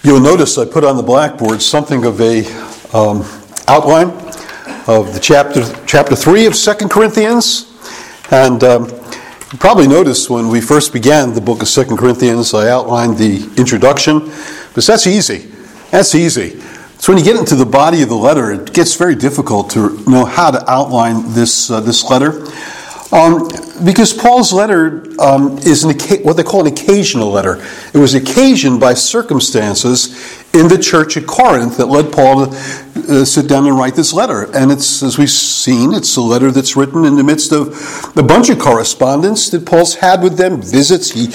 You'll notice I put on the blackboard something of a outline of the chapter 3 of 2 Corinthians. And you probably noticed when we first began the book of 2 Corinthians, I outlined the introduction. But that's easy. That's easy. So when you get into the body of the letter, it gets very difficult to know how to outline this letter. Because Paul's letter is what they call an occasional letter. It was occasioned by circumstances in the church at Corinth that led Paul to sit down and write this letter. And it's, as we've seen, it's a letter that's written in the midst of a bunch of correspondence that Paul's had with them, visits he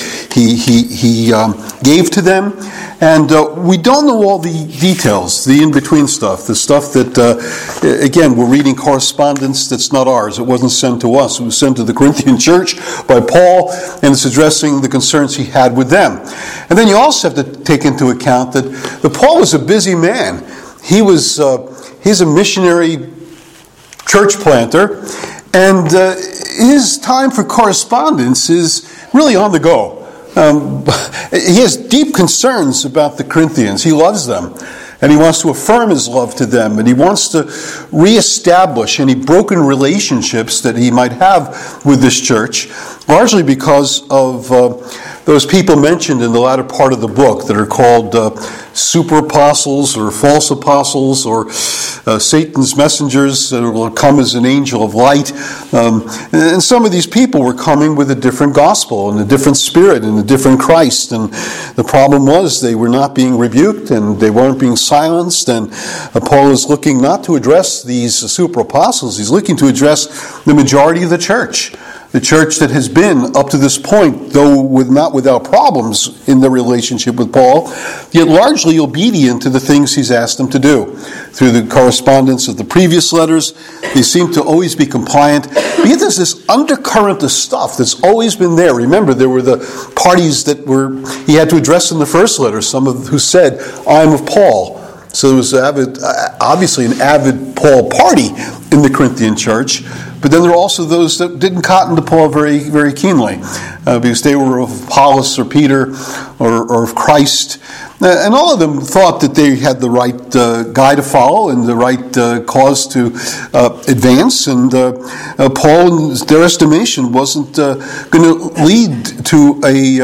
gave to them. And we don't know all the details, the in-between stuff, the stuff that, again, we're reading correspondence that's not ours. It wasn't sent to us. It was sent to the Corinthian church by Paul, and it's addressing the concerns he had with them. And then you also have to take into account that Paul was a busy man. He's a missionary church planter, and his time for correspondence is really on the go. He has deep concerns about the Corinthians. He loves them, and he wants to affirm his love to them, and he wants to reestablish any broken relationships that he might have with this church, largely because of those people mentioned in the latter part of the book that are called super apostles or false apostles or Satan's messengers that will come as an angel of light. And some of these people were coming with a different gospel and a different spirit and a different Christ. And the problem was they were not being rebuked and they weren't being silenced. And Paul is looking not to address these super apostles. He's looking to address the majority of the church. The church that has been, up to this point, though not without problems in their relationship with Paul, yet largely obedient to the things he's asked them to do. Through the correspondence of the previous letters, they seem to always be compliant. But yet there's this undercurrent of stuff that's always been there. Remember, there were the parties that he had to address in the first letter, some of who said, "I am of Paul." So there was obviously an avid Paul party in the Corinthian church. But then there are also those that didn't cotton to Paul very, very keenly because they were of Apollos or Peter or of Christ. And all of them thought that they had the right guy to follow and the right cause to advance. And Paul, in their estimation, wasn't going to lead to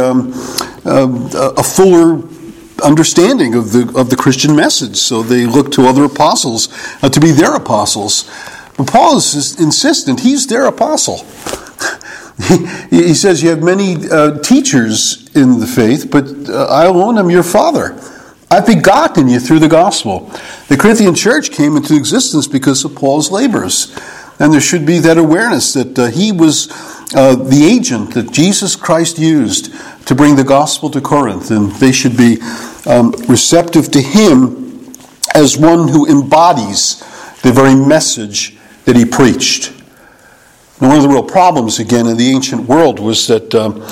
a fuller understanding of the Christian message. So they looked to other apostles to be their apostles. But Paul is insistent. He's their apostle. He says, you have many teachers in the faith, but I alone am your father. I've begotten you through the gospel. The Corinthian church came into existence because of Paul's labors. And there should be that awareness that he was the agent that Jesus Christ used to bring the gospel to Corinth. And they should be receptive to him as one who embodies the very message that he preached. And one of the real problems, again, in the ancient world was that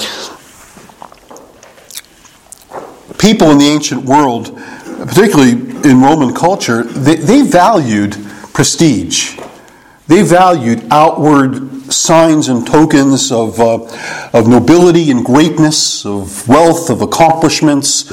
people in the ancient world, particularly in Roman culture, they valued prestige. They valued outward signs and tokens of nobility and greatness, of wealth, of accomplishments.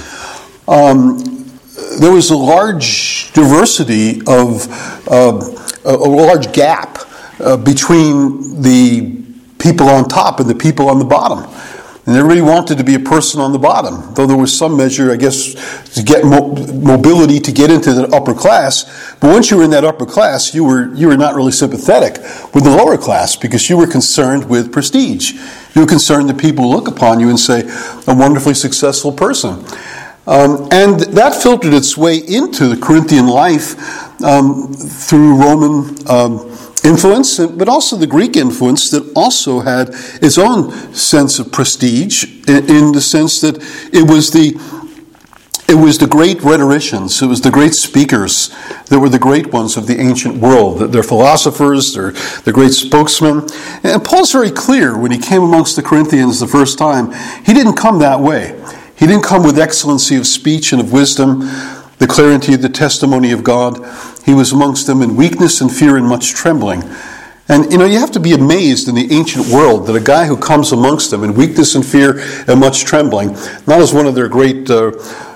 There was a large diversity a large gap between the people on top and the people on the bottom. And everybody wanted to be a person on the bottom, though there was some measure, I guess, to get mobility to get into the upper class. But once you were in that upper class, you were not really sympathetic with the lower class because you were concerned with prestige. You were concerned that people look upon you and say, a wonderfully successful person. And that filtered its way into the Corinthian life through Roman influence, but also the Greek influence that also had its own sense of prestige in the sense that it was the great rhetoricians, it was the great speakers that were the great ones of the ancient world. They're philosophers, they're the great spokesmen. And Paul's very clear when he came amongst the Corinthians the first time, he didn't come that way. He didn't come with excellency of speech and of wisdom, the clarity of the testimony of God. He was amongst them in weakness and fear and much trembling. And, you have to be amazed in the ancient world that a guy who comes amongst them in weakness and fear and much trembling, not as one of their great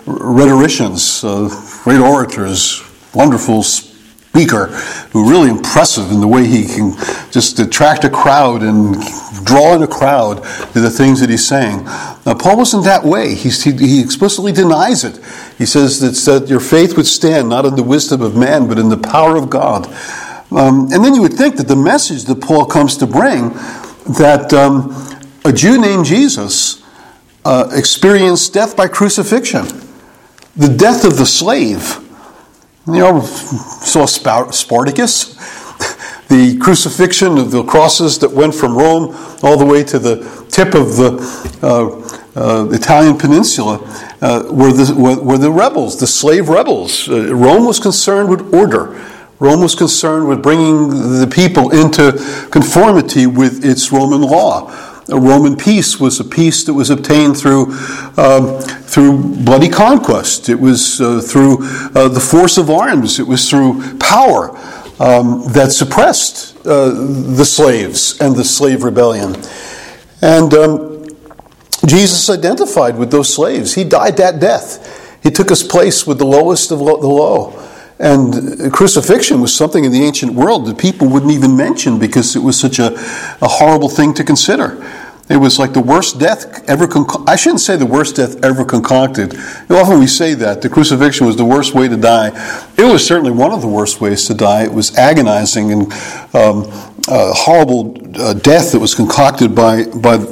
rhetoricians, great orators, wonderful speaker, who really impressive in the way he can just attract a crowd and draw in a crowd to the things that he's saying. Now, Paul wasn't that way. He explicitly denies it. He says that your faith would stand not in the wisdom of man, but in the power of God. And then you would think that the message that Paul comes to bring, that a Jew named Jesus experienced death by crucifixion, the death of the slave. You know, saw Spartacus, the crucifixion of the crosses that went from Rome all the way to the tip of the Italian peninsula were the rebels, the slave rebels. Rome was concerned with order. Rome was concerned with bringing the people into conformity with its Roman law. A Roman peace was a peace that was obtained through bloody conquest. It was through the force of arms. It was through power that suppressed the slaves and the slave rebellion. And Jesus identified with those slaves. He died that death. He took his place with the lowest of the low. And crucifixion was something in the ancient world that people wouldn't even mention because it was such a horrible thing to consider. It was like the worst death ever I shouldn't say the worst death ever concocted. Often we say that. The crucifixion was the worst way to die. It was certainly one of the worst ways to die. It was agonizing and horrible death that was concocted by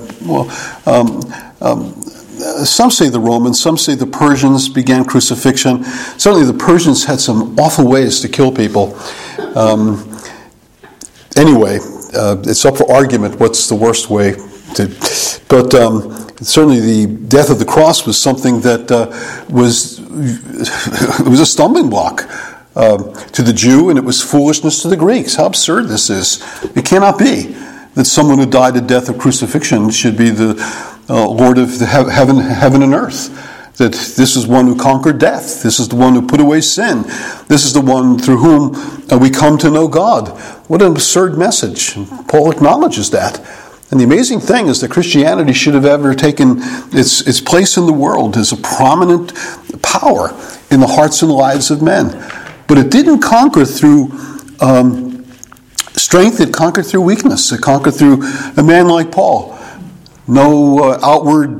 some say the Romans, some say the Persians began crucifixion. Certainly the Persians had some awful ways to kill people. Anyway, it's up for argument what's the worst way to... But certainly the death of the cross was something that was a stumbling block to the Jew, and it was foolishness to the Greeks. How absurd this is. It cannot be that someone who died the death of crucifixion should be the Lord of heaven and earth. That this is one who conquered death. This is the one who put away sin. This is the one through whom we come to know God. What an absurd message. Paul acknowledges that. And the amazing thing is that Christianity should have ever taken its place in the world as a prominent power in the hearts and lives of men. But it didn't conquer through strength. It conquered through weakness. It conquered through a man like Paul. No outward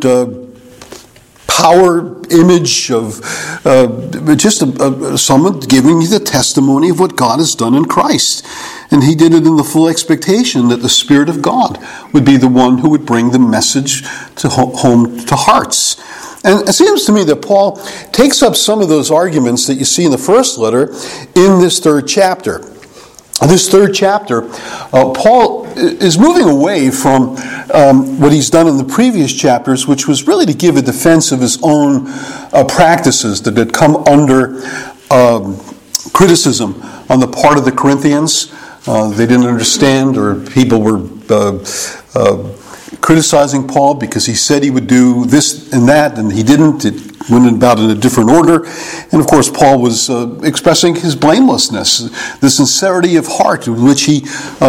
power image of just someone giving you the testimony of what God has done in Christ. And he did it in the full expectation that the Spirit of God would be the one who would bring the message to home to hearts. And it seems to me that Paul takes up some of those arguments that you see in the first letter in this third chapter. This third chapter, Paul is moving away from what he's done in the previous chapters, which was really to give a defense of his own practices that had come under criticism on the part of the Corinthians. They didn't understand, or people were criticizing Paul because he said he would do this and that, and he didn't. It went about in a different order. And of course, Paul was expressing his blamelessness, the sincerity of heart with which he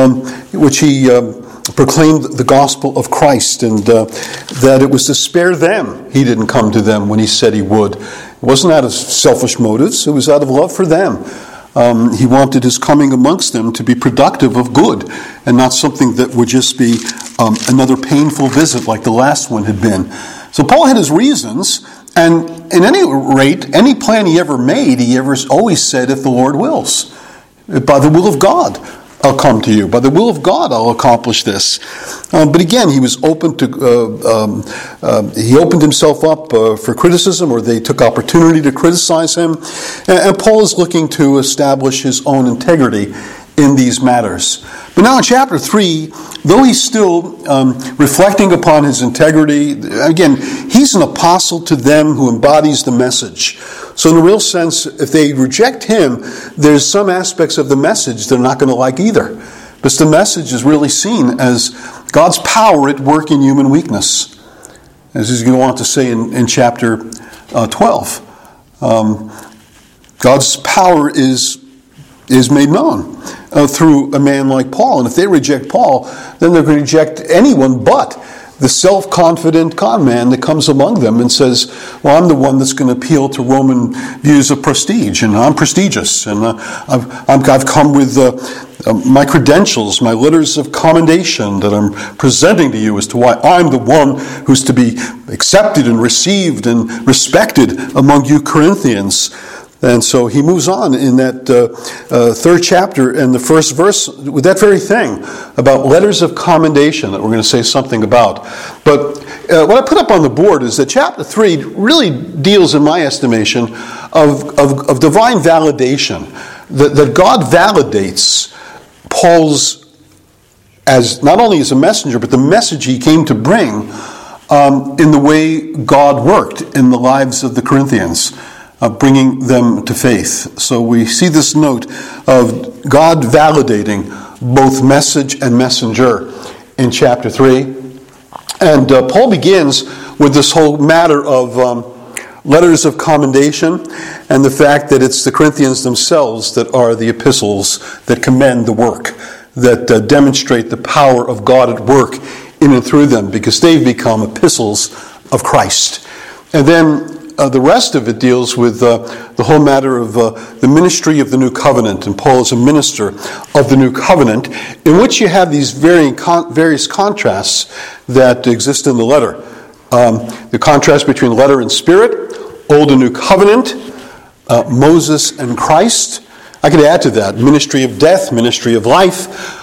proclaimed the gospel of Christ, and that it was to spare them. He didn't come to them when he said he would. It wasn't out of selfish motives. It was out of love for them. He wanted his coming amongst them to be productive of good and not something that would just be another painful visit like the last one had been. So Paul had his reasons, and in any rate, any plan he ever made, he ever always said, if the Lord wills. By the will of God, I'll come to you. By the will of God, I'll accomplish this. But again, he was open to, he opened himself up for criticism, or they took opportunity to criticize him. And Paul is looking to establish his own integrity in these matters. But now in chapter 3, though he's still reflecting upon his integrity, again, he's an apostle to them who embodies the message. So in a real sense, if they reject him, there's some aspects of the message they're not going to like either. Because the message is really seen as God's power at work in human weakness. As he's going to want to say in chapter 12. God's power is made known through a man like Paul. And if they reject Paul, then they're going to reject anyone but the self-confident con man that comes among them and says, well, I'm the one that's going to appeal to Roman views of prestige, and I'm prestigious, and I've come with my credentials, my letters of commendation that I'm presenting to you as to why I'm the one who's to be accepted and received and respected among you Corinthians. And so he moves on in that third chapter and the first verse with that very thing about letters of commendation that we're going to say something about. But what I put up on the board is that chapter 3 really deals, in my estimation, of divine validation. That God validates Paul's, as not only as a messenger, but the message he came to bring in the way God worked in the lives of the Corinthians. Bringing them to faith. So we see this note of God validating both message and messenger in chapter 3. And Paul begins with this whole matter of letters of commendation and the fact that it's the Corinthians themselves that are the epistles that commend the work, that demonstrate the power of God at work in and through them, because they've become epistles of Christ. And then the rest of it deals with the whole matter of the ministry of the new covenant, and Paul is a minister of the new covenant, in which you have these various contrasts that exist in the letter. The contrast between letter and spirit, old and new covenant, Moses and Christ. I could add to that, ministry of death, ministry of life,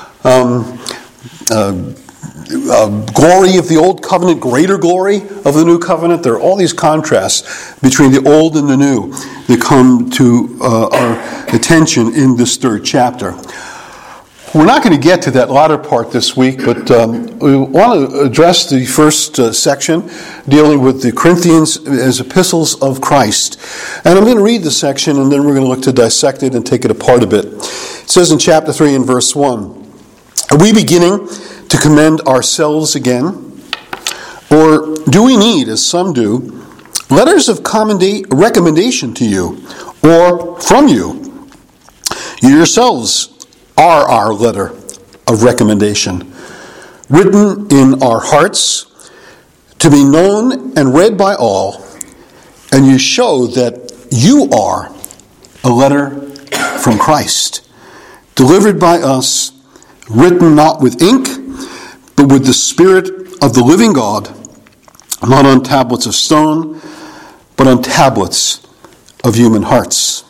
glory of the old covenant, greater glory of the new covenant. There are all these contrasts between the old and the new that come to our attention in this third chapter. We're not going to get to that latter part this week, but we want to address the first section dealing with the Corinthians as epistles of Christ. And I'm going to read the section, and then we're going to look to dissect it and take it apart a bit. It says in chapter 3 and verse 1, "Are we beginning to commend ourselves again? Or do we need, as some do, letters of recommendation to you, or from you? You yourselves are our letter of recommendation, written in our hearts, to be known and read by all, and you show that you are a letter from Christ, delivered by us, written not with ink, but with the Spirit of the living God, not on tablets of stone, but on tablets of human hearts."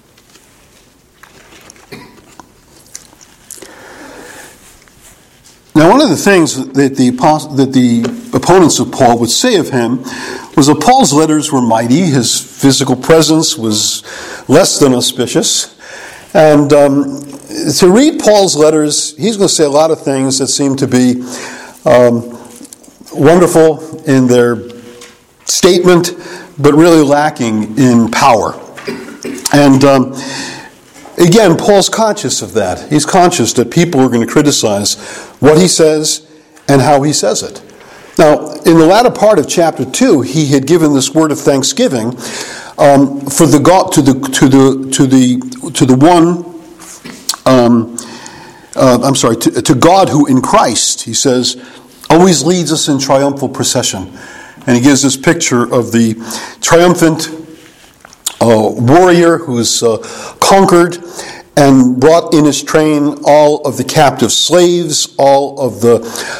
Now, one of the things that the opponents of Paul would say of him was that Paul's letters were mighty, his physical presence was less than auspicious, and to read Paul's letters, he's going to say a lot of things that seem to be wonderful in their statement, but really lacking in power. And again, Paul's conscious of that. He's conscious that people are going to criticize what he says and how he says it. Now, in the latter part of chapter 2, he had given this word of thanksgiving for the God to God who in Christ, he says, always leads us in triumphal procession. And he gives this picture of the triumphant warrior who's conquered and brought in his train all of the captive slaves, all of the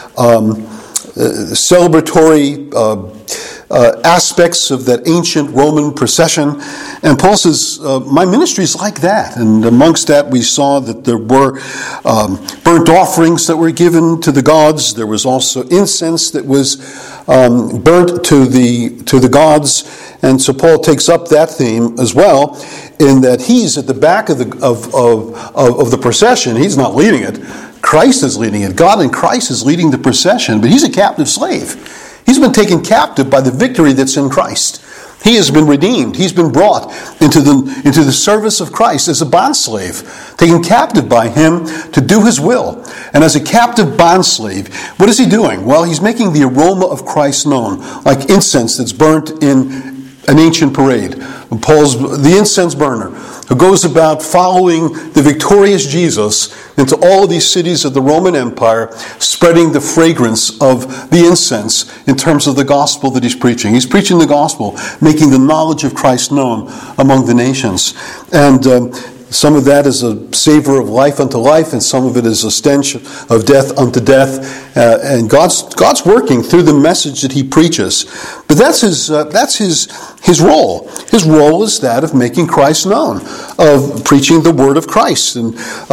celebratory aspects of that ancient Roman procession. And Paul says, my ministry is like that. And amongst that we saw that there were burnt offerings that were given to the gods. There was also incense that was burnt to the gods. And so Paul takes up that theme as well, in that he's at the back of the procession. He's not leading it. Christ is leading it. God in Christ is leading the procession, but he's a captive slave. He's been taken captive by the victory that's in Christ. He has been redeemed. He's been brought into the service of Christ as a bondslave, taken captive by him to do his will. And as a captive bondslave, what is he doing? Well, he's making the aroma of Christ known, like incense that's burnt in an ancient parade. Paul's the incense burner. who goes about following the victorious Jesus into all these cities of the Roman Empire, spreading the fragrance of the incense in terms of the gospel that he's preaching. He's preaching the gospel, making the knowledge of Christ known among the nations. And some of that is a savor of life unto life, and some of it is a stench of death unto death. And God's working through the message that he preaches. But that's his role. His role is that of making Christ known, of preaching the word of Christ, and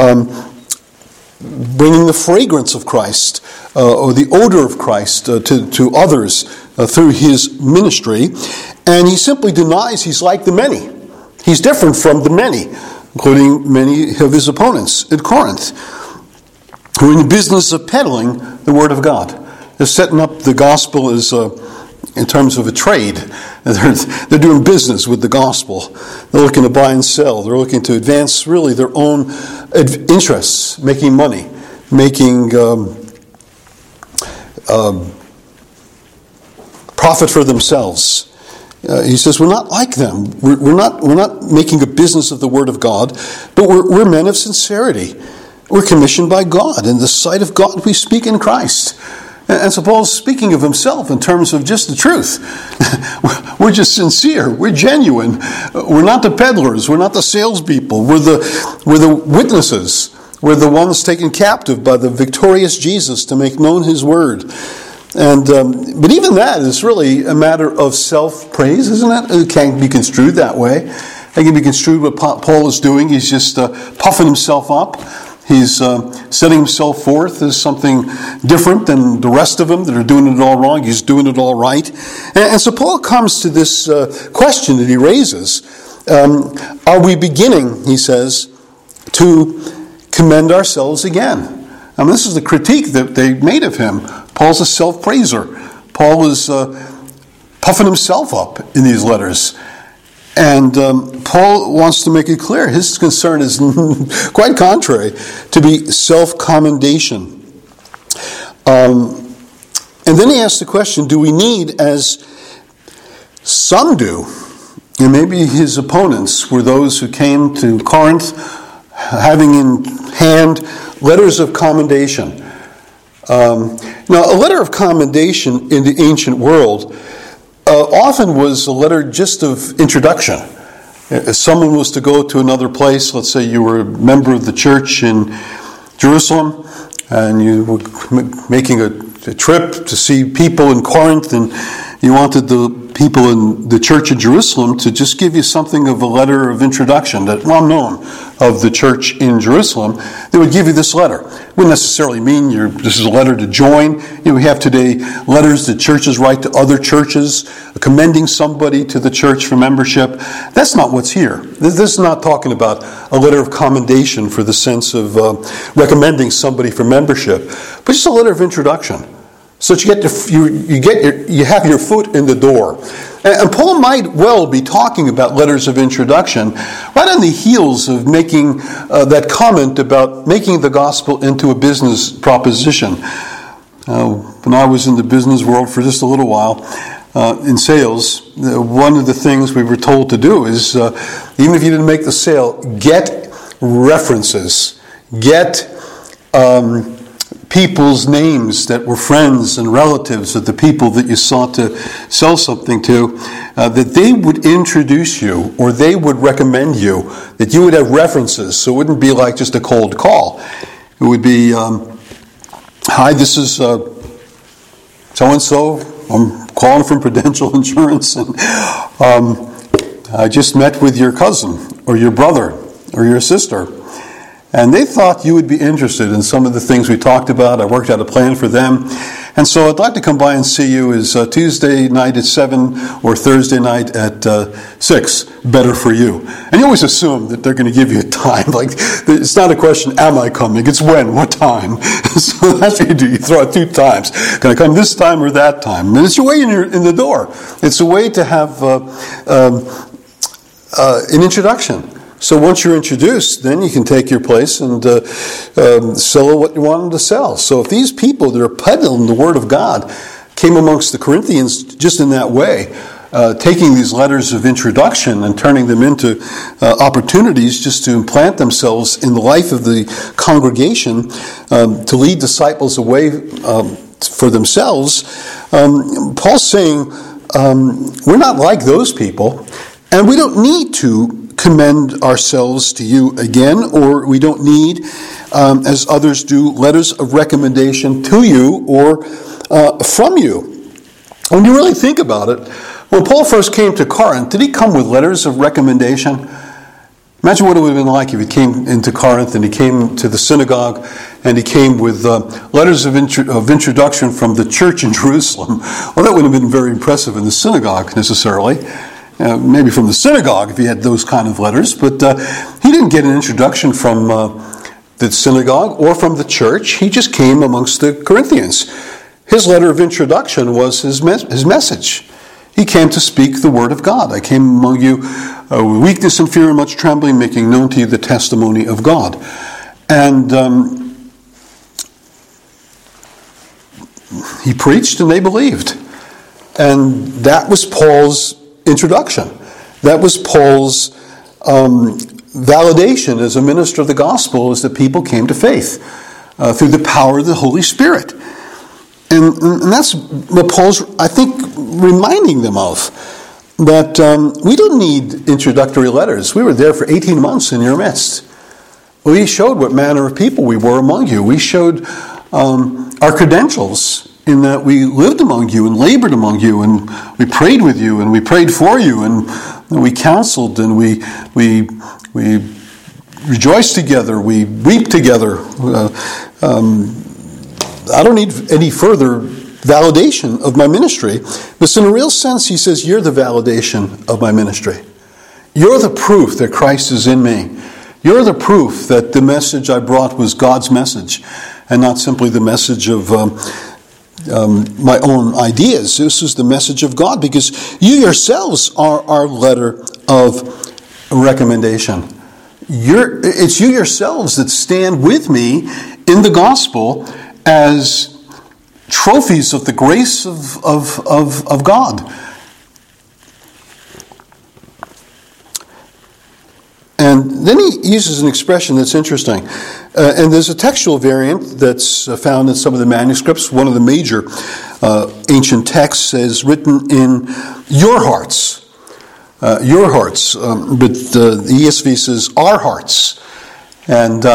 bringing the fragrance of Christ or the odor of Christ to others through his ministry. And he simply denies he's like the many. He's different from the many, including many of his opponents in Corinth, who are in the business of peddling the word of God. They're setting up the gospel as in terms of a trade. They're doing business with the gospel. They're looking to buy and sell. They're looking to advance really their own interests, making money, making profit for themselves. He says we're not like them. We're not making a business of the word of God, but we're men of sincerity. We're commissioned by God. In the sight of God, we speak in Christ. And so Paul's speaking of himself in terms of just the truth. We're just sincere. We're genuine. We're not the peddlers. We're not the salespeople. We're the witnesses. We're the ones taken captive by the victorious Jesus to make known his word. And but even that is really a matter of self-praise, isn't it? It can't be construed that way. It can be construed what Paul is doing. He's just puffing himself up. He's setting himself forth as something different than the rest of them that are doing it all wrong. He's doing it all right. And so Paul comes to this question that he raises. Are we beginning, he says, to commend ourselves again? I mean, this is the critique that they made of him. Paul's a self-praiser. Paul is puffing himself up in these letters. And Paul wants to make it clear. His concern is quite contrary to be self-commendation. And then he asks the question, do we need, as some do, and maybe his opponents were those who came to Corinth having in hand letters of commendation. Now, a letter of commendation in the ancient world often was a letter just of introduction. If someone was to go to another place, let's say you were a member of the church in Jerusalem, and you were making a trip to see people in Corinth, and you wanted the people in the church in Jerusalem to just give you something of a letter of introduction, that well known of the church in Jerusalem, they would give you this letter. It wouldn't necessarily mean this is a letter to join. We have today letters that churches write to other churches, commending somebody to the church for membership. That's not what's here. This is not talking about a letter of commendation for the sense of recommending somebody for membership, but just a letter of introduction. So that you have your foot in the door. And Paul might well be talking about letters of introduction right on the heels of making that comment about making the gospel into a business proposition. When I was in the business world for just a little while in sales, one of the things we were told to do is, even if you didn't make the sale, get references, get people's names that were friends and relatives of the people that you sought to sell something to, that they would introduce you or they would recommend you, that you would have references, so it wouldn't be like just a cold call. It would be, hi, this is so-and-so, I'm calling from Prudential Insurance, and I just met with your cousin or your brother or your sister. And they thought you would be interested in some of the things we talked about. I worked out a plan for them. And so I'd like to come by and see you. Is Tuesday night at 7 or Thursday night at 6 better for you? And you always assume that they're going to give you a time. Like, it's not a question, am I coming? It's when, what time? So that's what you do. You throw out 2 times. Can I come this time or that time? And it's your way in the door. It's a way to have an introduction. So once you're introduced, then you can take your place and sell what you want them to sell. So if these people that are peddling the Word of God came amongst the Corinthians just in that way, taking these letters of introduction and turning them into opportunities just to implant themselves in the life of the congregation, to lead disciples away for themselves. Paul's saying we're not like those people, and we don't need to commend ourselves to you again, or we don't need, as others do, letters of recommendation to you or from you. When you really think about it, when Paul first came to Corinth, did he come with letters of recommendation? Imagine what it would have been like if he came into Corinth and he came to the synagogue and he came with letters of introduction from the church in Jerusalem. Well, that wouldn't have been very impressive in the synagogue necessarily. Maybe from the synagogue if he had those kind of letters, but he didn't get an introduction from the synagogue or from the church. He just came amongst the Corinthians. His letter of introduction was his message. He came to speak the word of God. I came among you with weakness and fear and much trembling, making known to you the testimony of God. And he preached and they believed. And that was Paul's introduction. That was Paul's validation as a minister of the gospel, as that people came to faith through the power of the Holy Spirit. And that's what Paul's, I think, reminding them of. That we don't need introductory letters. We were there for 18 months in your midst. We showed what manner of people we were among you. We showed our credentials in that we lived among you and labored among you, and we prayed with you, and we prayed for you, and we counseled, and we rejoiced together, we weep together. I don't need any further validation of my ministry. But in a real sense, he says, you're the validation of my ministry. You're the proof that Christ is in me. You're the proof that the message I brought was God's message, and not simply the message of my own ideas. This is the message of God, because you yourselves are our letter of recommendation. It's you yourselves that stand with me in the gospel as trophies of the grace of God. And then he uses an expression that's interesting. And there's a textual variant that's found in some of the manuscripts. One of the major ancient texts is written in your hearts. Your hearts. But the ESV says our hearts. And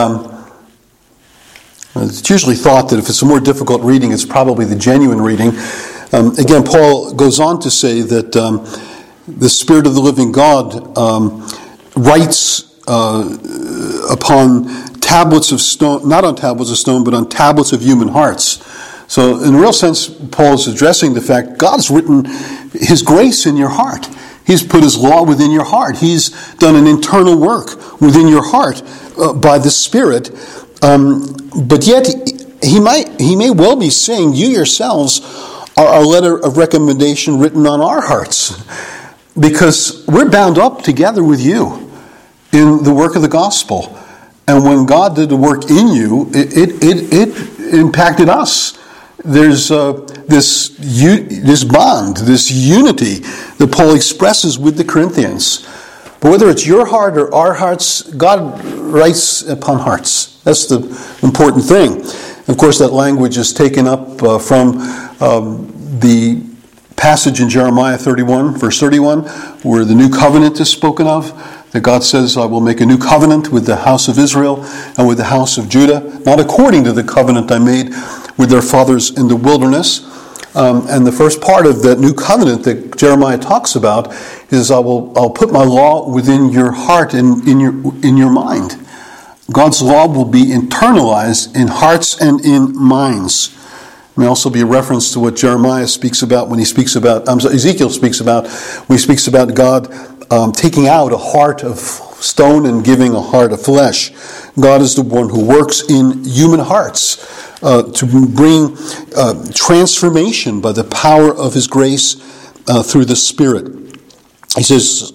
it's usually thought that if it's a more difficult reading, it's probably the genuine reading. Again, Paul goes on to say that the Spirit of the living God writes upon tablets of stone, not on tablets of stone, but on tablets of human hearts. So in a real sense, Paul is addressing the fact God's written His grace in your heart. He's put His law within your heart. He's done an internal work within your heart by the Spirit. But yet, he may well be saying, you yourselves are our letter of recommendation written on our hearts, because we're bound up together with you in the work of the gospel. And when God did the work in you, it impacted us. There's this bond, this unity that Paul expresses with the Corinthians. But whether it's your heart or our hearts, God writes upon hearts. That's the important thing. Of course, that language is taken up from the passage in Jeremiah 31, verse 31, where the new covenant is spoken of. That God says, I will make a new covenant with the house of Israel and with the house of Judah, not according to the covenant I made with their fathers in the wilderness. And the first part of that new covenant that Jeremiah talks about is, I'll put my law within your heart and in your mind. God's law will be internalized in hearts and in minds. It may also be a reference to what Jeremiah speaks about when he speaks about, Ezekiel speaks about, when he speaks about God taking out a heart of stone and giving a heart of flesh. God is the one who works in human hearts to bring transformation by the power of His grace through the Spirit. He says,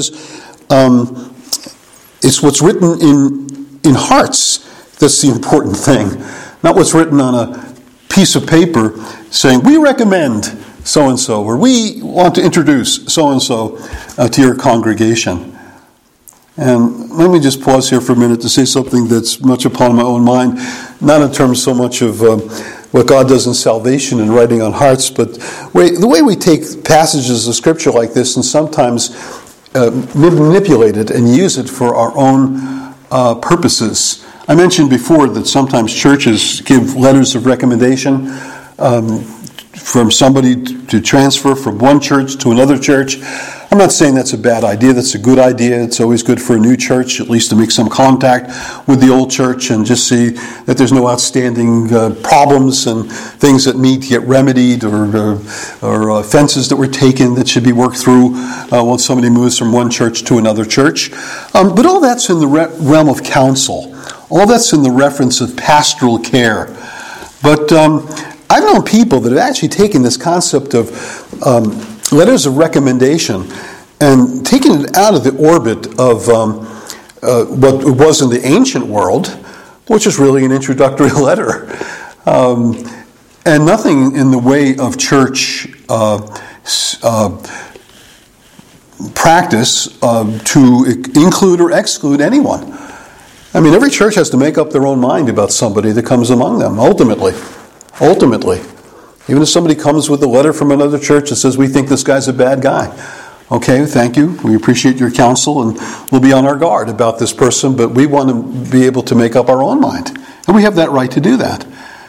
it's what's written in hearts that's the important thing, not what's written on a piece of paper saying, we recommend so-and-so, or we want to introduce so-and-so to your congregation. And let me just pause here for a minute to say something that's much upon my own mind, not in terms so much of what God does in salvation and writing on hearts, but the way we take passages of Scripture like this and sometimes manipulate it and use it for our own purposes. I mentioned before that sometimes churches give letters of recommendation from somebody to transfer from one church to another church. I'm not saying that's a bad idea. That's a good idea. It's always good for a new church, at least to make some contact with the old church and just see that there's no outstanding problems and things that need to get remedied or offenses that were taken that should be worked through once somebody moves from one church to another church. But all that's in the realm of counsel. All that's in the reference of pastoral care. But I've known people that have actually taken this concept of letters of recommendation and taken it out of the orbit of what it was in the ancient world, which is really an introductory letter. And nothing in the way of church practice to include or exclude anyone. I mean, every church has to make up their own mind about somebody that comes among them, ultimately. Even if somebody comes with a letter from another church that says, we think this guy's a bad guy. Okay, thank you. We appreciate your counsel, and we'll be on our guard about this person, but we want to be able to make up our own mind. And we have that right to do that.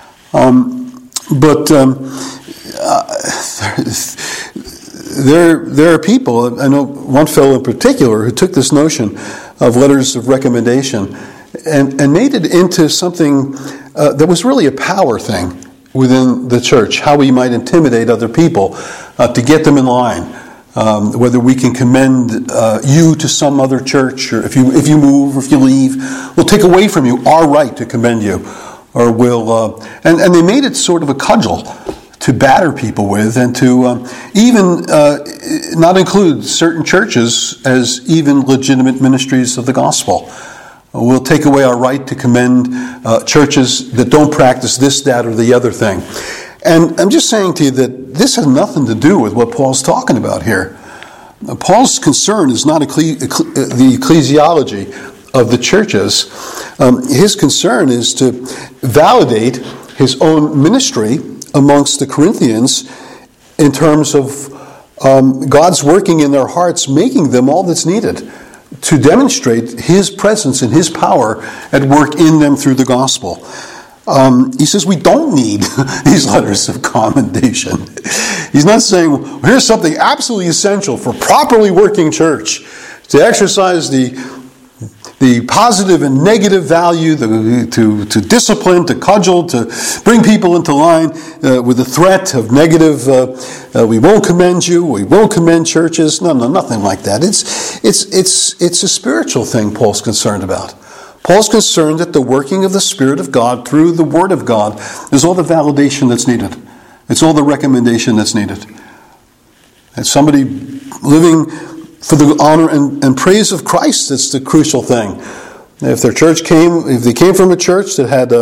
There are people, I know one fellow in particular, who took this notion of letters of recommendation and made it into something that was really a power thing within the church, how we might intimidate other people to get them in line, whether we can commend you to some other church, or if you move or if you leave, we'll take away from you our right to commend you, or we'll and they made it sort of a cudgel to batter people with, and to even not include certain churches as even legitimate ministries of the gospel. We'll take away our right to commend churches that don't practice this, that, or the other thing. And I'm just saying to you that this has nothing to do with what Paul's talking about here. Paul's concern is not the ecclesiology of the churches. His concern is to validate his own ministry amongst the Corinthians in terms of God's working in their hearts, making them all that's needed to demonstrate his presence and his power at work in them through the gospel. He says we don't need these letters of commendation. He's not saying, well, here's something absolutely essential for properly working church, to exercise the positive and negative value, to discipline, to cudgel, to bring people into line with the threat of negative, we won't commend you, we won't commend churches. No, nothing like that. It's a spiritual thing Paul's concerned about. Paul's concerned that the working of the Spirit of God through the Word of God is all the validation that's needed. It's all the recommendation that's needed. And somebody living for the honor and praise of Christ, that's the crucial thing. If they came from a church that had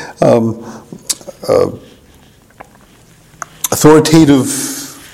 authoritative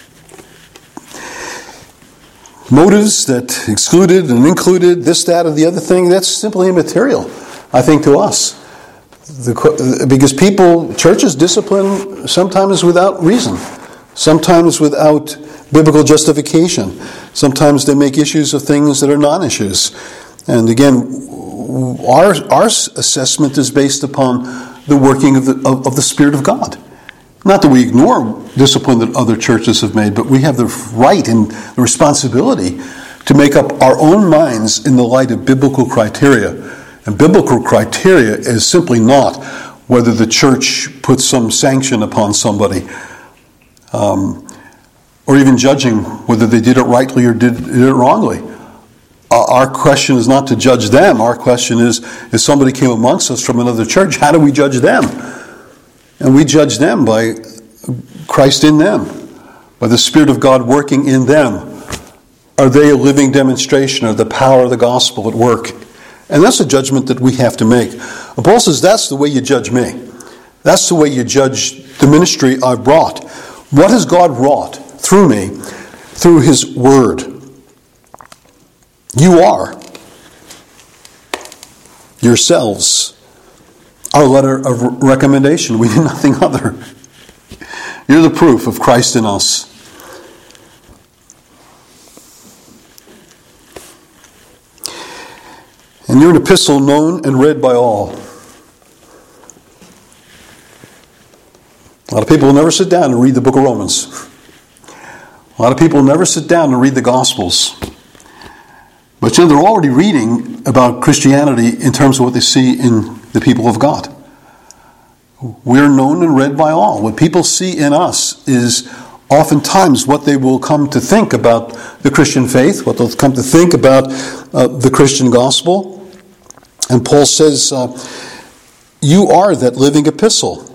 motives that excluded and included this, that, or the other thing, that's simply immaterial, I think, to us. Because churches discipline sometimes without reason, sometimes without biblical justification. Sometimes they make issues of things that are non-issues. And again, our assessment is based upon the working of the Spirit of God. Not that we ignore discipline that other churches have made, but we have the right and the responsibility to make up our own minds in the light of biblical criteria. And biblical criteria is simply not whether the church puts some sanction upon somebody, or even judging whether they did it rightly or did it wrongly. Our question is not to judge them. Our question is, if somebody came amongst us from another church, how do we judge them? And we judge them by Christ in them, by the Spirit of God working in them. Are they a living demonstration of the power of the gospel at work? And that's a judgment that we have to make. And Paul says that's the way you judge me. That's the way you judge the ministry I've brought. What has God wrought through me, through His Word? You are yourselves our letter of recommendation. We do nothing other. You're the proof of Christ in us. And you're an epistle known and read by all. A lot of people will never sit down and read the book of Romans. A lot of people will never sit down and read the Gospels. But they're already reading about Christianity in terms of what they see in the people of God. We're known and read by all. What people see in us is oftentimes what they will come to think about the Christian faith, what they'll come to think about the Christian gospel. And Paul says, you are that living epistle.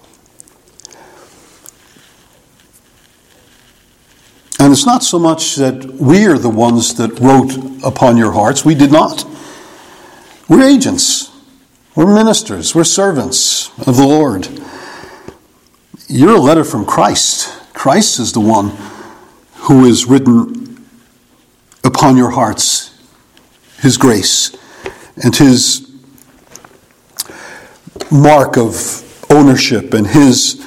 And it's not so much that we're the ones that wrote upon your hearts. We did not. We're agents. We're ministers. We're servants of the Lord. You're a letter from Christ. Christ is the one who is written upon your hearts, His grace and His mark of ownership and His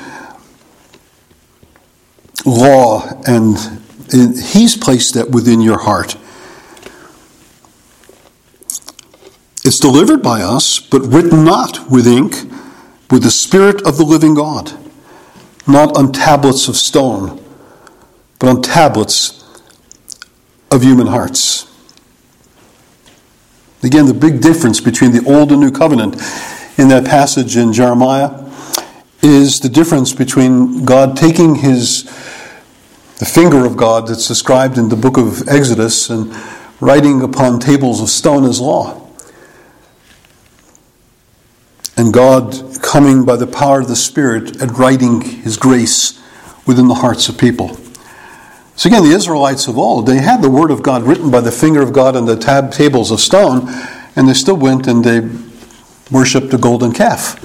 law, and He's placed that within your heart. It's delivered by us, but written not with ink, with the Spirit of the living God, not on tablets of stone, but on tablets of human hearts. Again, the big difference between the Old and New Covenant in that passage in Jeremiah is the difference between God taking the finger of God that's described in the book of Exodus and writing upon tables of stone His law. And God coming by the power of the Spirit and writing His grace within the hearts of people. So again, the Israelites of old, they had the Word of God written by the finger of God on the tables of stone, and they still went and they worshipped a golden calf.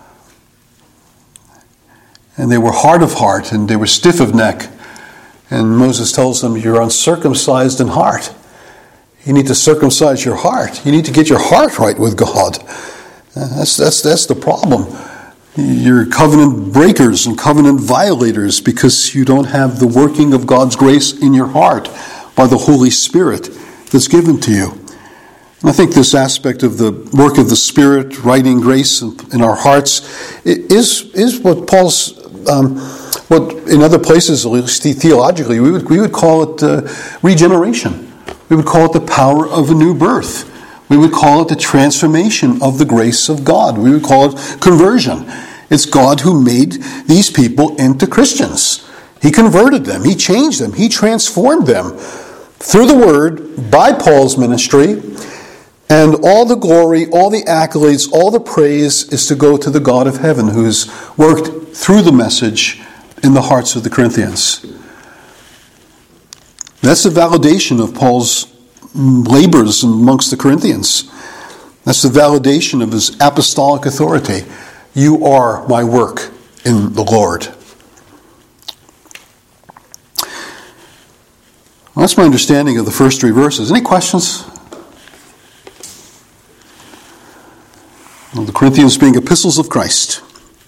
And they were hard of heart, and they were stiff of neck. And Moses tells them, you're uncircumcised in heart. You need to circumcise your heart. You need to get your heart right with God. That's the problem. You're covenant breakers and covenant violators because you don't have the working of God's grace in your heart by the Holy Spirit that's given to you. And I think this aspect of the work of the Spirit, writing grace in our hearts, is what Paul's, what in other places, at least theologically, we would call it regeneration. We would call it the power of a new birth. We would call it the transformation of the grace of God. We would call it conversion. It's God who made these people into Christians. He converted them. He changed them. He transformed them through the Word, by Paul's ministry. And all the glory, all the accolades, all the praise is to go to the God of heaven who has worked through the message in the hearts of the Corinthians. That's the validation of Paul's labors amongst the Corinthians. That's the validation of his apostolic authority. You are my work in the Lord. Well, that's my understanding of the first three verses. Any questions? Well, the Corinthians being epistles of Christ.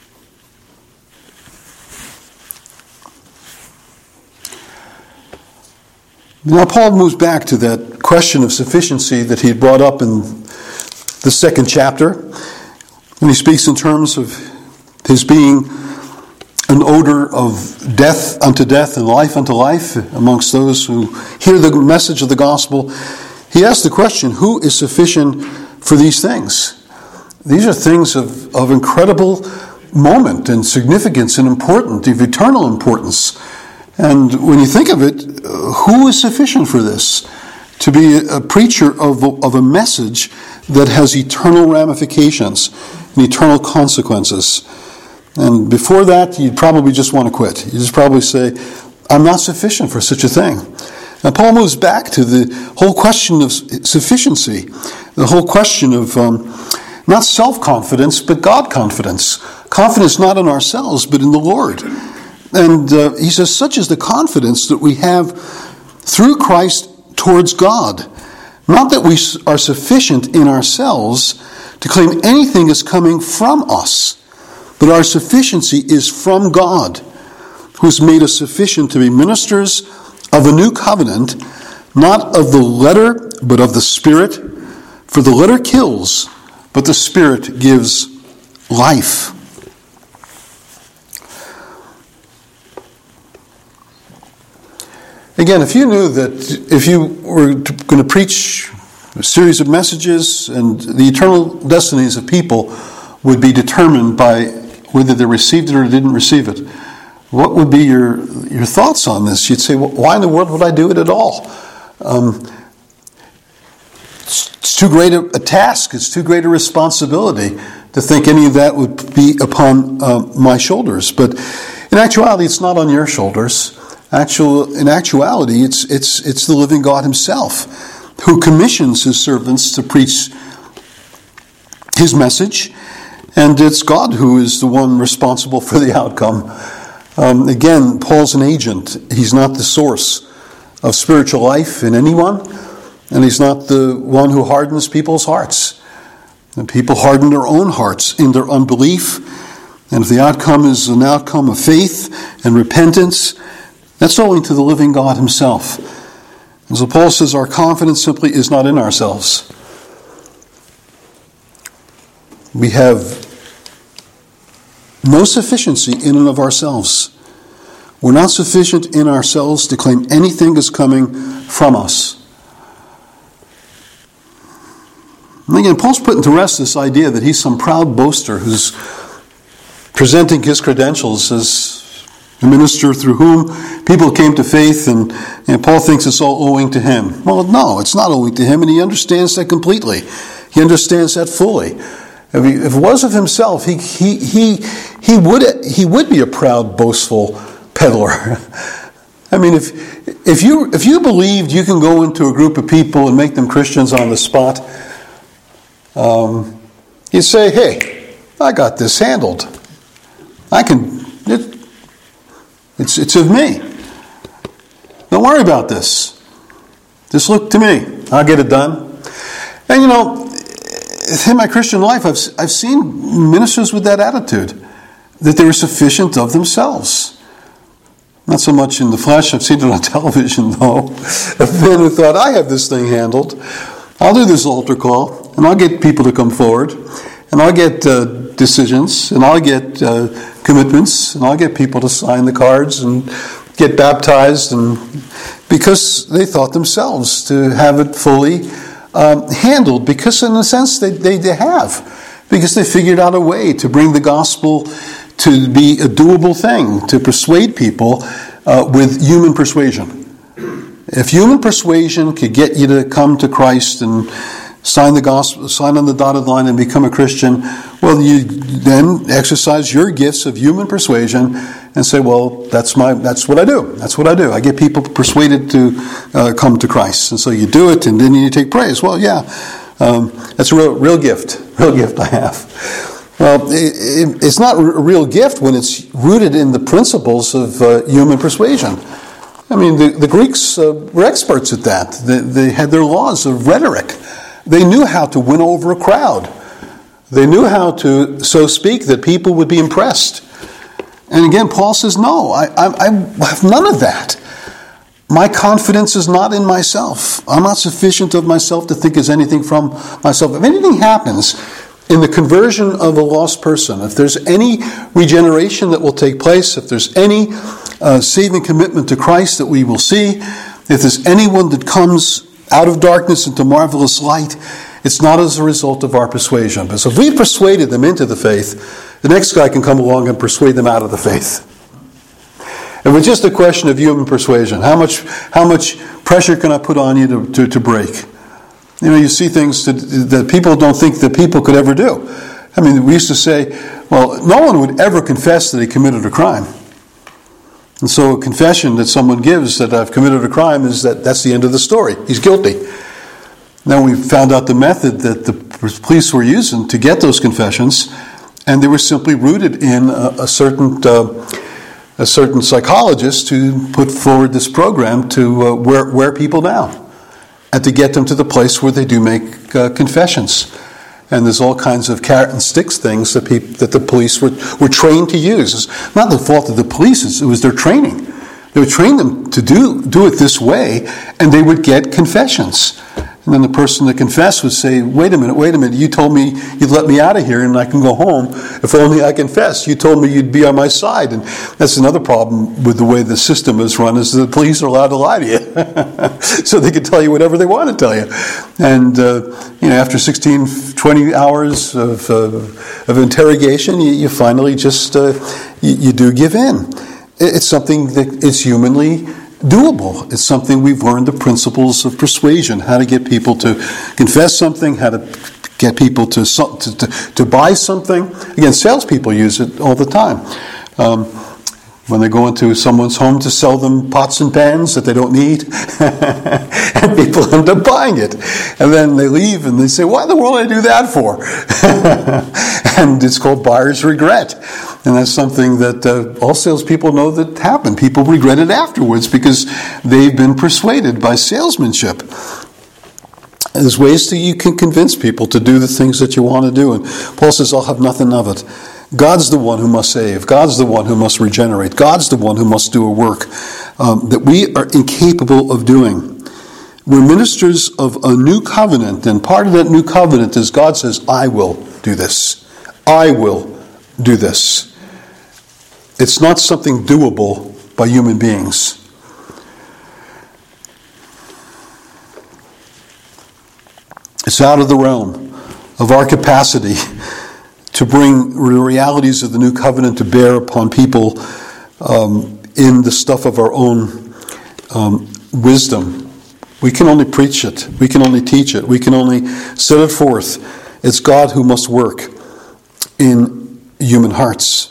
Now Paul moves back to that question of sufficiency that he had brought up in the second chapter, when he speaks in terms of his being an odor of death unto death and life unto life amongst those who hear the message of the gospel. He asks the question, who is sufficient for these things? These are things of incredible moment and significance and importance, of eternal importance. And when you think of it, who is sufficient for this? To be a preacher of a message that has eternal ramifications and eternal consequences. And before that, you'd probably just want to quit. You'd just probably say, I'm not sufficient for such a thing. Now Paul moves back to the whole question of sufficiency, the whole question of not self-confidence, but God-confidence. Confidence not in ourselves, but in the Lord. And he says, such is the confidence that we have through Christ towards God. Not that we are sufficient in ourselves to claim anything is coming from us, but our sufficiency is from God, who has made us sufficient to be ministers of a new covenant, not of the letter, but of the Spirit. For the letter kills, but the Spirit gives life. Again, if you knew that if you were going to preach a series of messages and the eternal destinies of people would be determined by whether they received it or didn't receive it, what would be your thoughts on this? You'd say, well, why in the world would I do it at all? It's too great a task. It's too great a responsibility to think any of that would be upon my shoulders. But in actuality, it's not on your shoulders. In actuality, it's the living God himself who commissions his servants to preach his message, and it's God who is the one responsible for the outcome. Again, Paul's an agent. He's not the source of spiritual life in anyone, and he's not the one who hardens people's hearts. And people harden their own hearts in their unbelief, and if the outcome is an outcome of faith and repentance, that's owing to the living God himself. And so Paul says our confidence simply is not in ourselves. We have no sufficiency in and of ourselves. We're not sufficient in ourselves to claim anything is coming from us. And again, Paul's putting to rest this idea that he's some proud boaster who's presenting his credentials as a minister through whom people came to faith, and Paul thinks it's all owing to him. Well, no, it's not owing to him, and he understands that completely. He understands that fully. If it was of himself, he would be a proud, boastful peddler. I mean, if you believed you can go into a group of people and make them Christians on the spot, you'd say, "Hey, I got this handled. I can. It's of me. Don't worry about this. Just look to me. I'll get it done." And in my Christian life, I've seen ministers with that attitude, that they were sufficient of themselves. Not so much in the flesh. I've seen it on television, though. Of men who thought, I have this thing handled. I'll do this altar call, and I'll get people to come forward, and I'll get decisions, and I'll get commitments, and I'll get people to sign the cards and get baptized, and because they thought themselves to have it fully handled, because in a sense they have, because they figured out a way to bring the gospel to be a doable thing, to persuade people with human persuasion. If human persuasion could get you to come to Christ and sign the gospel, sign on the dotted line and become a Christian, well, you then exercise your gifts of human persuasion and say, well, that's what I do. That's what I do. I get people persuaded to come to Christ. And so you do it, and then you take praise. Well, yeah, that's a real gift. Real gift I have. Well, it's not a real gift when it's rooted in the principles of human persuasion. I mean, the Greeks were experts at that. They had their laws of rhetoric. They knew how to win over a crowd. They knew how to so speak that people would be impressed. And again, Paul says, no, I have none of that. My confidence is not in myself. I'm not sufficient of myself to think as anything from myself. If anything happens in the conversion of a lost person, if there's any regeneration that will take place, if there's any saving commitment to Christ that we will see, if there's anyone that comes out of darkness into marvelous light, it's not as a result of our persuasion. Because if we've persuaded them into the faith, the next guy can come along and persuade them out of the faith. It was just a question of human persuasion. How much pressure can I put on you to break? You see things that people don't think that people could ever do. I mean, we used to say, well, no one would ever confess that he committed a crime. And so a confession that someone gives that I've committed a crime that's the end of the story. He's guilty. Now we found out the method that the police were using to get those confessions, and they were simply rooted in a certain a certain psychologist who put forward this program to wear people down and to get them to the place where they do make confessions. And there's all kinds of carrot and sticks things that the police were trained to use. It's not the fault of the police, it was their training. They would train them to do it this way, and they would get confessions. And then the person that confessed would say, wait a minute, you told me you'd let me out of here and I can go home. If only I confessed. You told me you'd be on my side. And that's another problem with the way the system is run, is the police are allowed to lie to you. So they can tell you whatever they want to tell you. And after 16, 20 hours of interrogation, you finally just, you do give in. It's something that is humanly doable. It's something we've learned the principles of persuasion, how to get people to confess something, how to get people to buy something. Again, salespeople use it all the time. When they go into someone's home to sell them pots and pans that they don't need, and people end up buying it. And then they leave and they say, why in the world did I do that for? And it's called buyer's regret. And that's something that all salespeople know that happen. People regret it afterwards because they've been persuaded by salesmanship. There's ways that you can convince people to do the things that you want to do. And Paul says, I'll have nothing of it. God's the one who must save. God's the one who must regenerate. God's the one who must do a work that we are incapable of doing. We're ministers of a new covenant, and part of that new covenant is God says, I will do this. I will do this. It's not something doable by human beings. It's out of the realm of our capacity to bring the realities of the new covenant to bear upon people in the stuff of our own wisdom. We can only preach it. We can only teach it. We can only set it forth. It's God who must work in human hearts.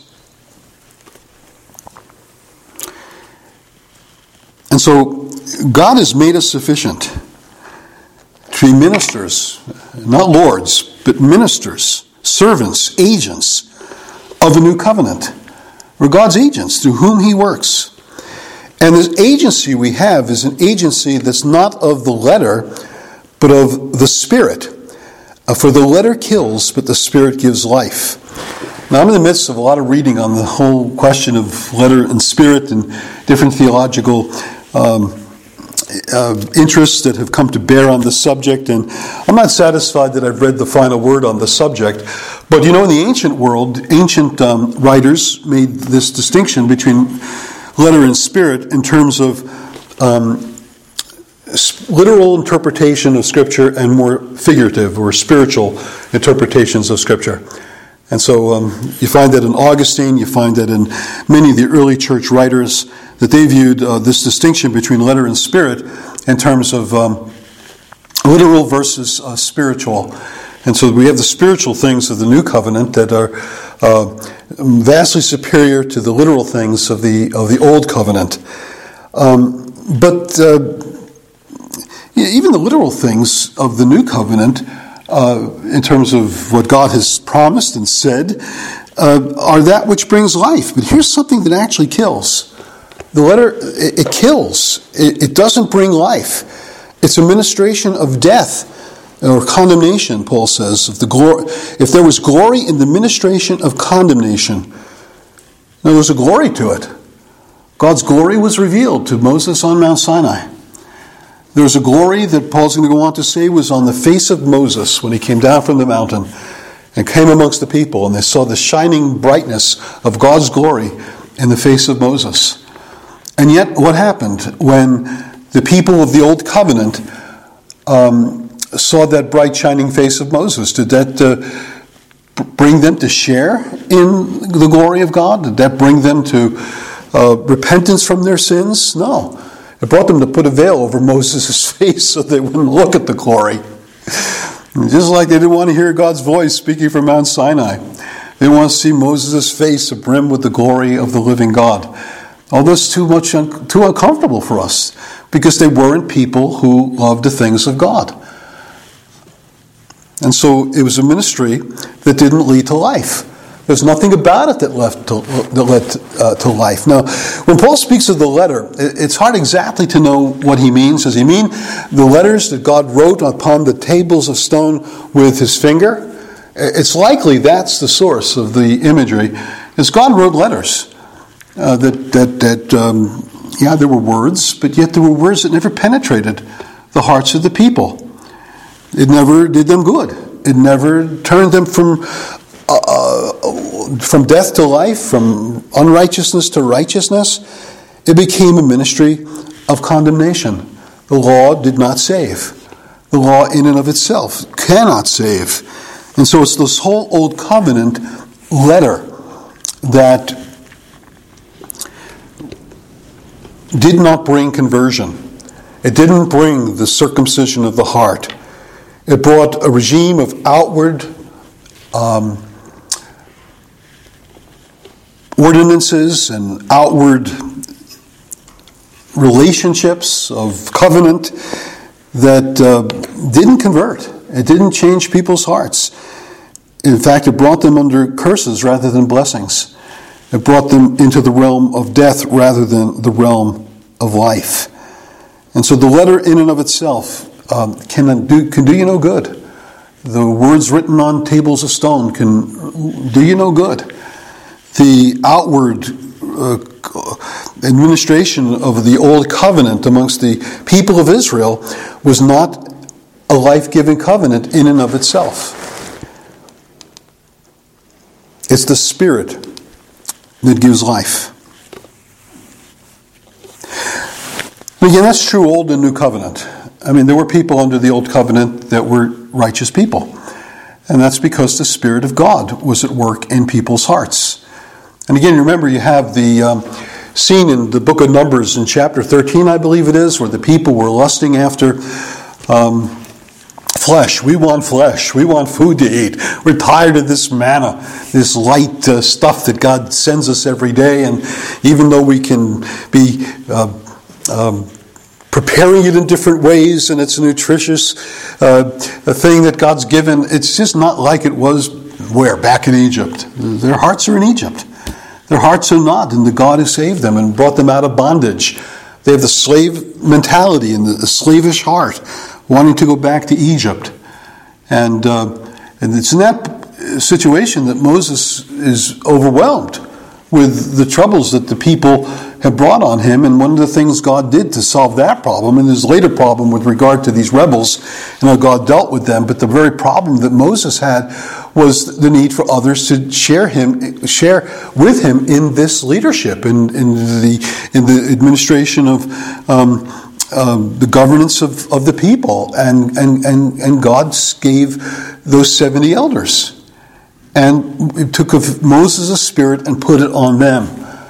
And so God has made us sufficient to be ministers, not lords, but ministers, servants, agents of a new covenant. We're God's agents through whom He works. And this agency we have is an agency that's not of the letter, but of the Spirit. For the letter kills, but the Spirit gives life. Now, I'm in the midst of a lot of reading on the whole question of letter and spirit and different theological interests that have come to bear on the subject, and I'm not satisfied that I've read the final word on the subject. But in the ancient world, ancient writers made this distinction between letter and spirit in terms of literal interpretation of Scripture and more figurative or spiritual interpretations of Scripture. And so you find that in Augustine, you find that in many of the early church writers, that they viewed this distinction between letter and spirit in terms of literal versus spiritual. And so we have the spiritual things of the new covenant that are vastly superior to the literal things of the old covenant. But even the literal things of the new covenant, in terms of what God has promised and said, are that which brings life. But here's something that actually kills. The letter, it kills. It doesn't bring life. It's a ministration of death or condemnation, Paul says. If there was glory in the ministration of condemnation, there was a glory to it. God's glory was revealed to Moses on Mount Sinai. There was a glory that Paul's going to go on to say was on the face of Moses when he came down from the mountain and came amongst the people, and they saw the shining brightness of God's glory in the face of Moses. And yet, what happened when the people of the Old Covenant saw that bright shining face of Moses? Did that bring them to share in the glory of God? Did that bring them to repentance from their sins? No. It brought them to put a veil over Moses' face so they wouldn't look at the glory. Just like they didn't want to hear God's voice speaking from Mount Sinai. They didn't want to see Moses' face abrim with the glory of the living God. All this too uncomfortable for us because they weren't people who loved the things of God. And so it was a ministry that didn't lead to life. There's nothing about it that led to life. Now, when Paul speaks of the letter, it's hard exactly to know what he means. Does he mean the letters that God wrote upon the tables of stone with his finger? It's likely that's the source of the imagery, is God wrote letters there were words, but yet there were words that never penetrated the hearts of the people. It never did them good. It never turned them from death to life, from unrighteousness to righteousness. It became a ministry of condemnation. The law did not save. The law in and of itself cannot save. And so it's this whole Old Covenant letter that did not bring conversion. It didn't bring the circumcision of the heart. It brought a regime of outward ordinances and outward relationships of covenant that didn't convert. It didn't change people's hearts. In fact, it brought them under curses rather than blessings. It brought them into the realm of death rather than the realm of life. And so the letter in and of itself can do you no good. The words written on tables of stone can do you no good. The outward administration of the Old Covenant amongst the people of Israel was not a life-giving covenant in and of itself. It's the Spirit that gives life. Again, that's true Old and New Covenant. I mean, there were people under the Old Covenant that were righteous people. And that's because the Spirit of God was at work in people's hearts. And again, remember, you have the scene in the book of Numbers in chapter 13, I believe it is, where the people were lusting after flesh. We want flesh. We want food to eat. We're tired of this manna, this light stuff that God sends us every day. And even though we can be preparing it in different ways, and it's a nutritious thing that God's given, it's just not like it was back in Egypt. Their hearts are in Egypt. Their hearts are not, and the God who saved them and brought them out of bondage. They have the slave mentality and the slavish heart, wanting to go back to Egypt. And it's in that situation that Moses is overwhelmed with the troubles that the people have brought on him. And one of the things God did to solve that problem, and his later problem with regard to these rebels, and how God dealt with them, but the very problem that Moses had was the need for others to share with him in this leadership, in the administration of the governance of the people. And God gave those 70 elders. And it took of Moses' spirit and put it on them.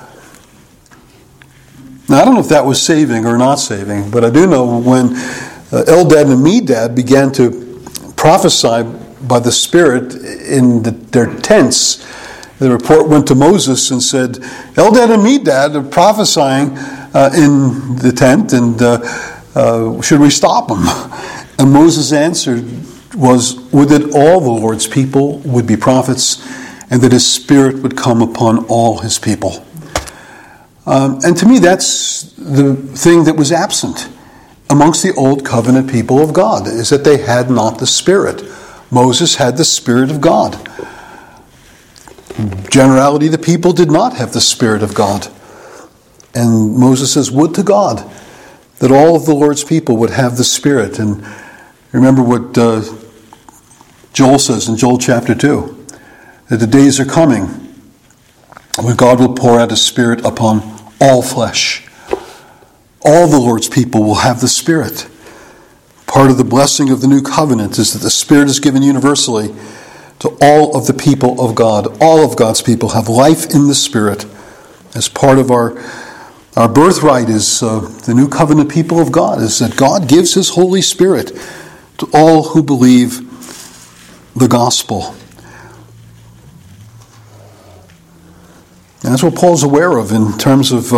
Now, I don't know if that was saving or not saving, but I do know when Eldad and Medad began to prophesy by the Spirit in their tents, the report went to Moses and said, Eldad and Medad are prophesying in the tent, and should we stop them? And Moses answered would that all the Lord's people would be prophets, and that his Spirit would come upon all his people. And to me, that's the thing that was absent amongst the Old Covenant people of God, is that they had not the Spirit. Moses had the Spirit of God. Generality, the people did not have the Spirit of God. And Moses says, would to God that all of the Lord's people would have the Spirit. And remember what Joel says in Joel chapter 2, that the days are coming when God will pour out his Spirit upon all flesh. All the Lord's people will have the Spirit. Part of the blessing of the new covenant is that the Spirit is given universally to all of the people of God. All of God's people have life in the Spirit. As part of our birthright is the new covenant people of God, is that God gives his Holy Spirit to all who believe the gospel. And that's what Paul's aware of in terms of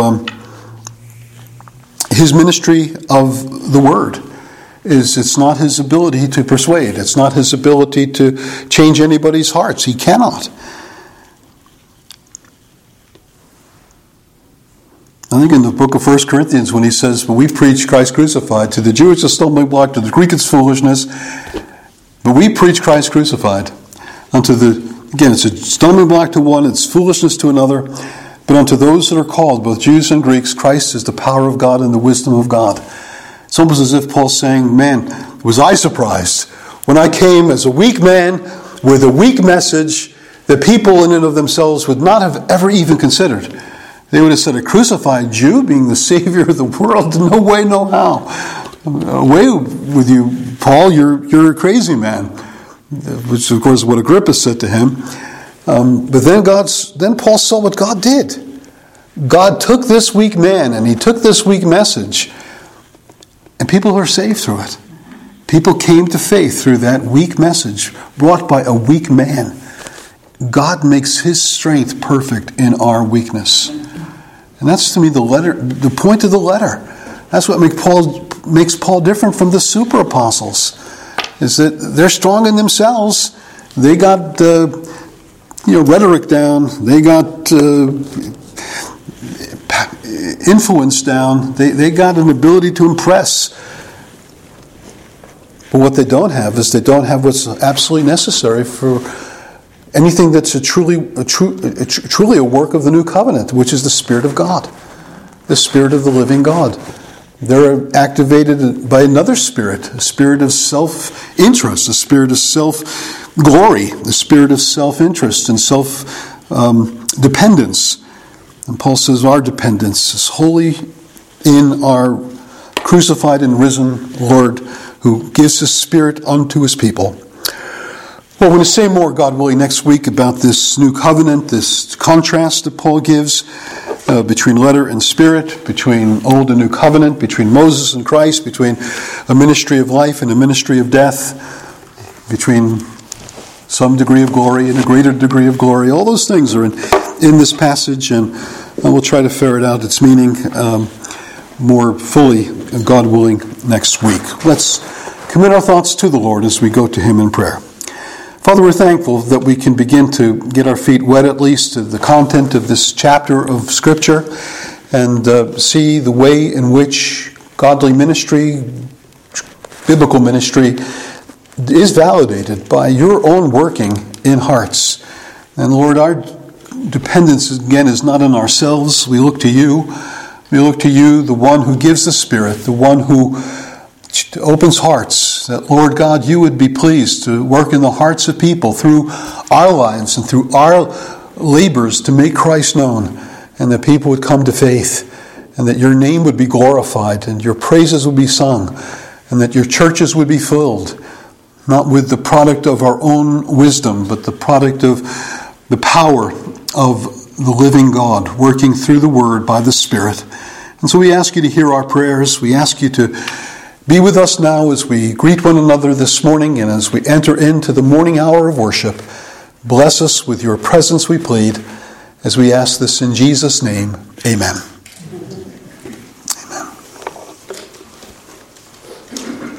his ministry of the word. It's not his ability to persuade. It's not his ability to change anybody's hearts. He cannot. I think in the book of 1 Corinthians when he says, but we preach Christ crucified. To the Jew it's a stumbling block, to the Greek it's foolishness. But we preach Christ crucified. Again, it's a stumbling block to one, it's foolishness to another. But unto those that are called, both Jews and Greeks, Christ is the power of God and the wisdom of God. It's almost as if Paul's saying, man, was I surprised when I came as a weak man with a weak message that people in and of themselves would not have ever even considered. They would have said, a crucified Jew being the Savior of the world? No way, no how. Away with you, Paul, you're a crazy man. Which, of course, is what Agrippa said to him. But then Paul saw what God did. God took this weak man and he took this weak message, and people were saved through it. People came to faith through that weak message brought by a weak man. God makes his strength perfect in our weakness. And that's, to me, the point of the letter. That's what makes Paul different from the super apostles, is that they're strong in themselves. They got rhetoric down. They got influence down. They got an ability to impress. But what they don't have is they don't have what's absolutely necessary for anything that's truly a work of the new covenant, which is the Spirit of God, the Spirit of the living God. They're activated by another spirit, a spirit of self-interest, a spirit of self-glory, a spirit of self-interest and self-dependence. And Paul says our dependence is wholly in our crucified and risen Lord, who gives his Spirit unto his people. Well, we're going to say more, God willing, next week about this new covenant, this contrast that Paul gives between letter and spirit, between old and new covenant, between Moses and Christ, between a ministry of life and a ministry of death, between some degree of glory and a greater degree of glory. All those things are in this passage, and we'll try to ferret out its meaning more fully, God willing, next week. Let's commit our thoughts to the Lord as we go to him in prayer. Father, we're thankful that we can begin to get our feet wet, at least, to the content of this chapter of Scripture, and see the way in which godly ministry, biblical ministry, is validated by your own working in hearts. And Lord, our dependence, again, is not on ourselves. We look to you. We look to you, the one who gives the Spirit, the one who opens hearts, that, Lord God, you would be pleased to work in the hearts of people through our lives and through our labors to make Christ known, and that people would come to faith, and that your name would be glorified, and your praises would be sung, and that your churches would be filled, not with the product of our own wisdom, but the product of the power of the living God working through the Word by the Spirit. And so we ask you to hear our prayers. We ask you to be with us now as we greet one another this morning and as we enter into the morning hour of worship. Bless us with your presence, we plead, as we ask this in Jesus' name. Amen.